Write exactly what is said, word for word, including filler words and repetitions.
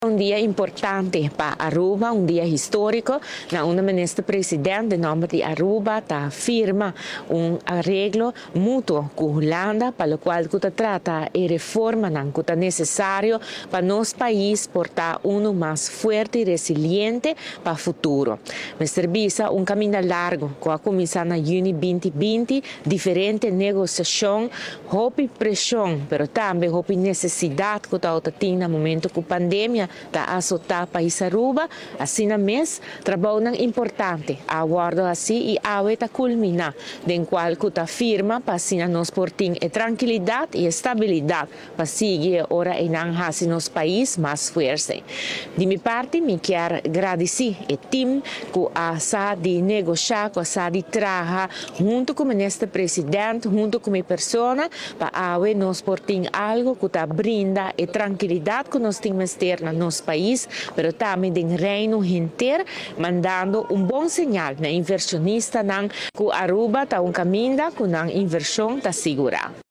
Um dia importante para Aruba, um dia histórico, na onde o ministro-presidente, em nome de Aruba, tá, firma um arreglo mútuo com a Holanda, para o qual se trata de reforma que é necessário para nosso país portar um mais forte e resiliente para o futuro. Mas visa um caminho largo, que a começar na junho vinte vinte, diferente negociação, houve pressão, mas também houve necessidade que está no momento com a pandemia, da assotar país Aruba, assim mesmo, trabalho importante, aguardo assim e a está culminar, den qual que a firma para assim nos portem tranquilidade e estabilidade para seguir ora em assim nos país mais forte. De minha parte, me quero agradecer o time que a sa de negociar, que a sa de trabalhar junto com o ministro-presidente, junto com a pessoa, para a nos portem algo que está brinda e tranquilidade que nós temos ter na nosso país, mas também do reino inteiro, mandando um bom sinal na inversionista que Aruba está um caminho que a inversão está segura.